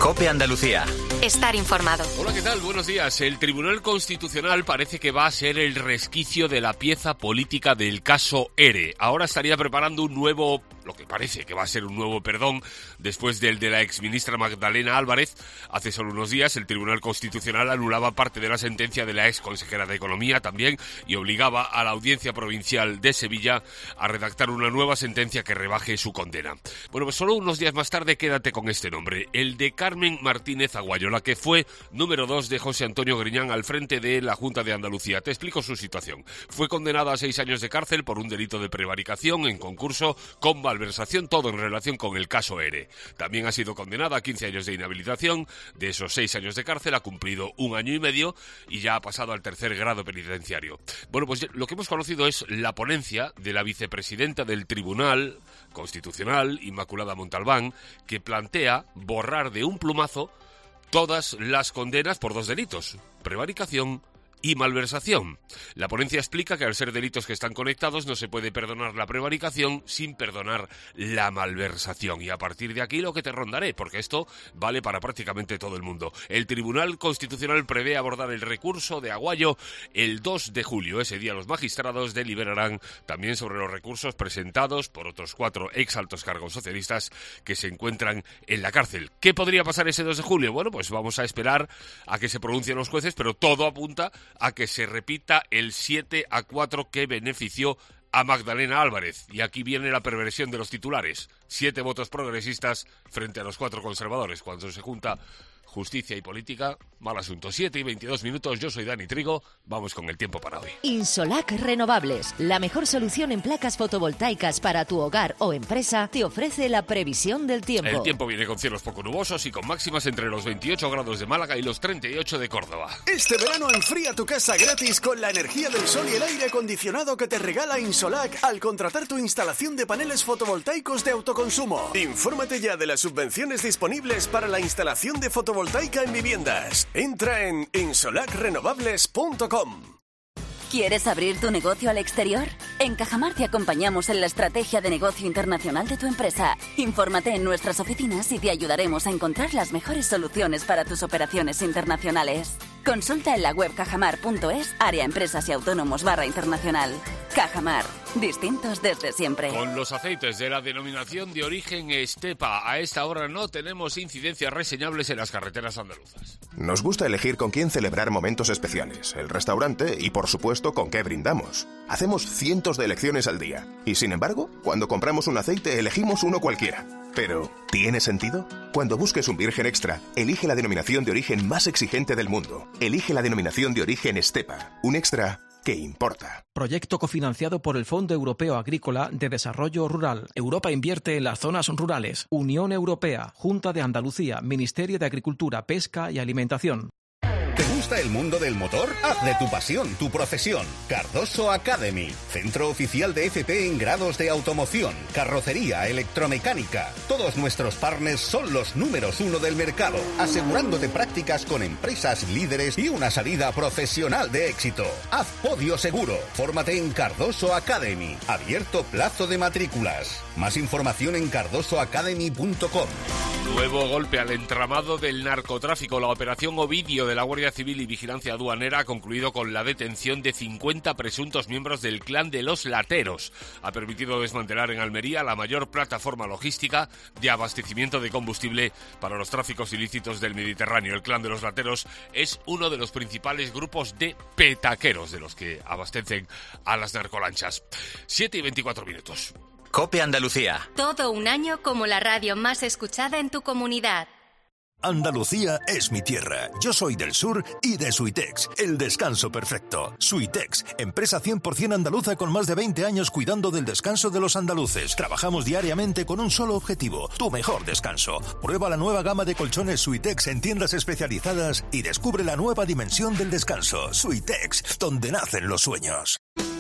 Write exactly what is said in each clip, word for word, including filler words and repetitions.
COPE Andalucía. Estar informado. Hola, ¿qué tal? Buenos días. El Tribunal Constitucional parece que va a ser el resquicio de la pieza política del caso ERE. Ahora estaría preparando un nuevo, lo que parece que va a ser un nuevo perdón, después del de la exministra Magdalena Álvarez. Hace solo unos días el Tribunal Constitucional anulaba parte de la sentencia de la ex consejera de Economía también y obligaba a la Audiencia Provincial de Sevilla a redactar una nueva sentencia que rebaje su condena. Bueno, pues solo unos días más tarde quédate con este nombre, el de Carmen Martínez Aguayo, la que fue número dos de José Antonio Griñán al frente de la Junta de Andalucía. Te explico su situación. Fue condenada a seis años de cárcel por un delito de prevaricación en concurso con malversación, todo en relación con el caso ERE. También ha sido condenada a quince años de inhabilitación. De esos seis años de cárcel ha cumplido un año y medio y ya ha pasado al tercer grado penitenciario. Bueno, pues lo que hemos conocido es la ponencia de la vicepresidenta del Tribunal Constitucional, Inmaculada Montalbán, que plantea borrar de un plumazo todas las condenas por dos delitos: prevaricación y malversación. La ponencia explica que al ser delitos que están conectados no se puede perdonar la prevaricación sin perdonar la malversación. Y a partir de aquí lo que te rondaré, porque esto vale para prácticamente todo el mundo. El Tribunal Constitucional prevé abordar el recurso de Aguayo el dos de julio. Ese día los magistrados deliberarán también sobre los recursos presentados por otros cuatro ex altos cargos socialistas que se encuentran en la cárcel. ¿Qué podría pasar ese dos de julio? Bueno, pues vamos a esperar a que se pronuncien los jueces, pero todo apunta a que se repita el siete a cuatro que benefició a Magdalena Álvarez. Y aquí viene la perversión de los titulares. Siete votos progresistas frente a los cuatro conservadores. Cuando se junta justicia y política, mal asunto. siete y veintidós minutos, yo soy Dani Trigo. Vamos con el tiempo para hoy. Insolac Renovables, la mejor solución en placas fotovoltaicas para tu hogar o empresa, te ofrece la previsión del tiempo. El tiempo viene con cielos poco nubosos y con máximas entre los veintiocho grados de Málaga y los treinta y ocho de Córdoba. Este verano enfría tu casa gratis con la energía del sol y el aire acondicionado que te regala Insolac al contratar tu instalación de paneles fotovoltaicos de autoconsumo. Infórmate ya de las subvenciones disponibles para la instalación de fotovoltaica en viviendas. Entra en insolac renovables punto com. ¿Quieres abrir tu negocio al exterior? En Cajamar te acompañamos en la estrategia de negocio internacional de tu empresa. Infórmate en nuestras oficinas y te ayudaremos a encontrar las mejores soluciones para tus operaciones internacionales. Consulta en la web cajamar punto es, área empresas y autónomos barra internacional. Cajamar, distintos desde siempre. Con los aceites de la denominación de origen Estepa, a esta hora no tenemos incidencias reseñables en las carreteras andaluzas. Nos gusta elegir con quién celebrar momentos especiales, el restaurante y, por supuesto, con qué brindamos. Hacemos cientos de elecciones al día y, sin embargo, cuando compramos un aceite elegimos uno cualquiera. Pero, ¿tiene sentido? Cuando busques un virgen extra, elige la denominación de origen más exigente del mundo. Elige la denominación de origen Estepa, un extra que importa. Proyecto cofinanciado por el Fondo Europeo Agrícola de Desarrollo Rural. Europa invierte en las zonas rurales. Unión Europea, Junta de Andalucía, Ministerio de Agricultura, Pesca y Alimentación. ¿Te gusta el mundo del motor? Haz de tu pasión tu profesión. Cardoso Academy, centro oficial de F P en grados de automoción, carrocería, electromecánica. Todos nuestros partners son los números uno del mercado, asegurándote prácticas con empresas líderes y una salida profesional de éxito. Haz podio seguro. Fórmate en Cardoso Academy. Abierto plazo de matrículas. Más información en cardoso academy punto com. Nuevo golpe al entramado del narcotráfico. La operación Ovidio de la Guardia Civil y Vigilancia Aduanera ha concluido con la detención de cincuenta presuntos miembros del clan de los Lateros. Ha permitido desmantelar en Almería la mayor plataforma logística de abastecimiento de combustible para los tráficos ilícitos del Mediterráneo. El clan de los Lateros es uno de los principales grupos de petaqueros de los que abastecen a las narcolanchas. siete y veinticuatro minutos. COPE Andalucía. Todo un año como la radio más escuchada en tu comunidad. Andalucía es mi tierra. Yo soy del sur y de Suitex, el descanso perfecto. Suitex, empresa cien por ciento andaluza con más de veinte años cuidando del descanso de los andaluces. Trabajamos diariamente con un solo objetivo, tu mejor descanso. Prueba la nueva gama de colchones Suitex en tiendas especializadas y descubre la nueva dimensión del descanso. Suitex, donde nacen los sueños.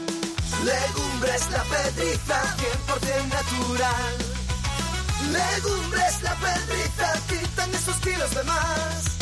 Legumbres La Pedriza, cien por ciento natural. Legumbres La Pedriza, quitan esos kilos de más.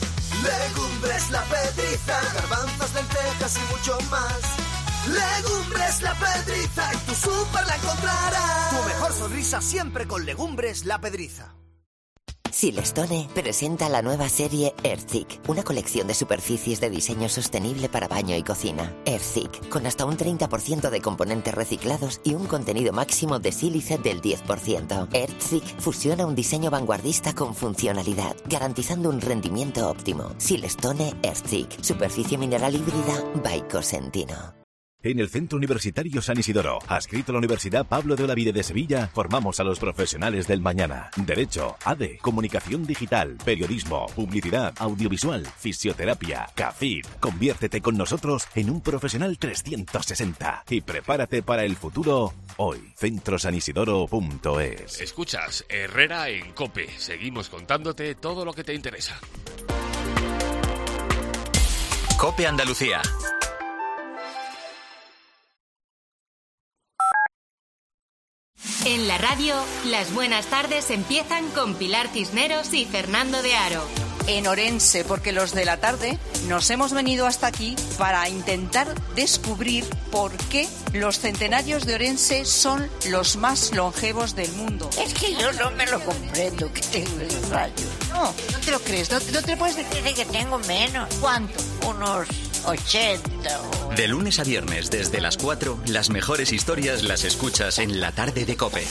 Legumbres La Pedriza, garbanzos, lentejas y mucho más. Legumbres La Pedriza, en tu súper la encontrarás. Tu mejor sonrisa siempre con Legumbres La Pedriza. Silestone presenta la nueva serie Earthik, una colección de superficies de diseño sostenible para baño y cocina. Earthik, con hasta un treinta por ciento de componentes reciclados y un contenido máximo de sílice del diez por ciento. Earthik fusiona un diseño vanguardista con funcionalidad, garantizando un rendimiento óptimo. Silestone Earthik, superficie mineral híbrida by Cosentino. En el Centro Universitario San Isidoro, adscrito a la Universidad Pablo de Olavide de Sevilla, formamos a los profesionales del mañana. Derecho, A D E, Comunicación Digital, Periodismo, Publicidad, Audiovisual, Fisioterapia, C A F I D. Conviértete con nosotros en un profesional trescientos sesenta y prepárate para el futuro hoy. centro san isidoro punto es. Escuchas Herrera en COPE. Seguimos contándote todo lo que te interesa. COPE Andalucía. En la radio, las buenas tardes empiezan con Pilar Cisneros y Fernando de Aro. En Orense, porque los de la tarde nos hemos venido hasta aquí para intentar descubrir por qué los centenarios de Orense son los más longevos del mundo. Es que yo no me lo comprendo, que tengo el rayo. No, no te lo crees, no, no te puedes decir que tengo menos. ¿Cuánto? Unos ochenta. O... De lunes a viernes, desde las cuatro, las mejores historias las escuchas en la tarde de COPE.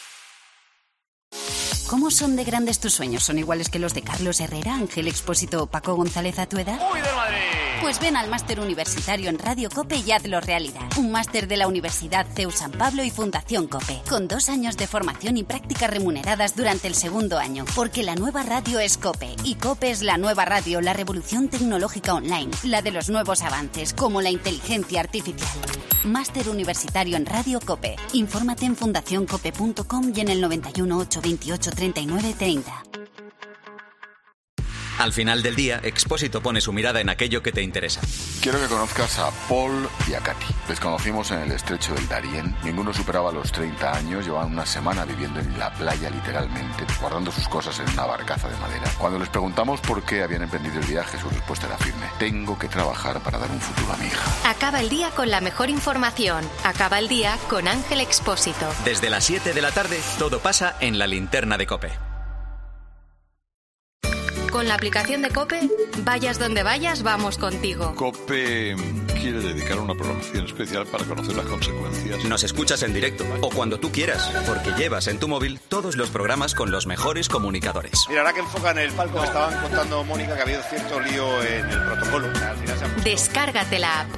¿Cómo son de grandes tus sueños? ¿Son iguales que los de Carlos Herrera, Ángel Expósito o Paco González a tu edad? ¡Uy, de Madrid! Pues ven al máster universitario en Radio COPE y hazlo realidad. Un máster de la Universidad C E U San Pablo y Fundación COPE, con dos años de formación y prácticas remuneradas durante el segundo año. Porque la nueva radio es COPE, y COPE es la nueva radio, la revolución tecnológica online, la de los nuevos avances, como la inteligencia artificial. Máster universitario en Radio COPE. Infórmate en fundación cope punto com y en el noventa y uno, ochocientos veintiocho, treinta y nueve treinta. Al final del día, Expósito pone su mirada en aquello que te interesa. Quiero que conozcas a Paul y a Katy. Les conocimos en el estrecho del Darién. Ninguno superaba los treinta años. Llevaban una semana viviendo en la playa, literalmente, guardando sus cosas en una barcaza de madera. Cuando les preguntamos por qué habían emprendido el viaje, su respuesta era firme. Tengo que trabajar para dar un futuro a mi hija. Acaba el día con la mejor información. Acaba el día con Ángel Expósito. Desde las siete de la tarde, todo pasa en la linterna de COPE. Con la aplicación de COPE, vayas donde vayas, vamos contigo. COPE quiere dedicar una programación especial para conocer las consecuencias. Nos escuchas en directo o cuando tú quieras, porque llevas en tu móvil todos los programas con los mejores comunicadores. Mira, ahora que enfocan el palco, me estaban contando, Mónica, que ha habido cierto lío en el protocolo. Al final se ha puesto... Descárgate la app.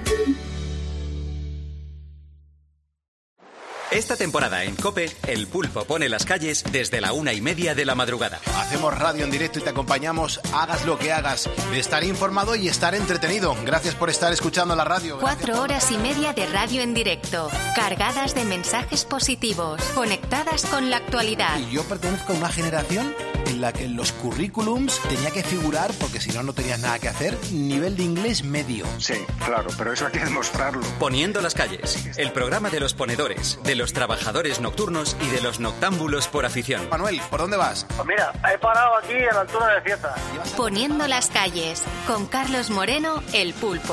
Esta temporada en COPE, El Pulpo pone las calles desde la una y media de la madrugada. Hacemos radio en directo y te acompañamos, hagas lo que hagas. Estar informado y estar entretenido. Gracias por estar escuchando la radio. Cuatro horas y media de radio en directo, cargadas de mensajes positivos, conectadas con la actualidad. Y yo pertenezco a una generación en la que en los currículums tenía que figurar, porque si no, no tenías nada que hacer, nivel de inglés medio. Sí, claro, pero eso hay que demostrarlo. Poniendo las calles, el programa de los ponedores, de los trabajadores nocturnos y de los noctámbulos por afición. Manuel, ¿por dónde vas? Pues mira, he parado aquí a la altura de Cieza. Poniendo las calles, con Carlos Moreno, El Pulpo.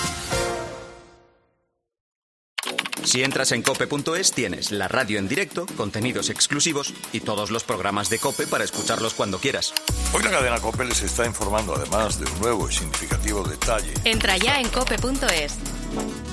Si entras en cope punto es, tienes la radio en directo, contenidos exclusivos y todos los programas de COPE para escucharlos cuando quieras. Hoy la cadena COPE les está informando además de un nuevo y significativo detalle. Entra ya en cope punto es.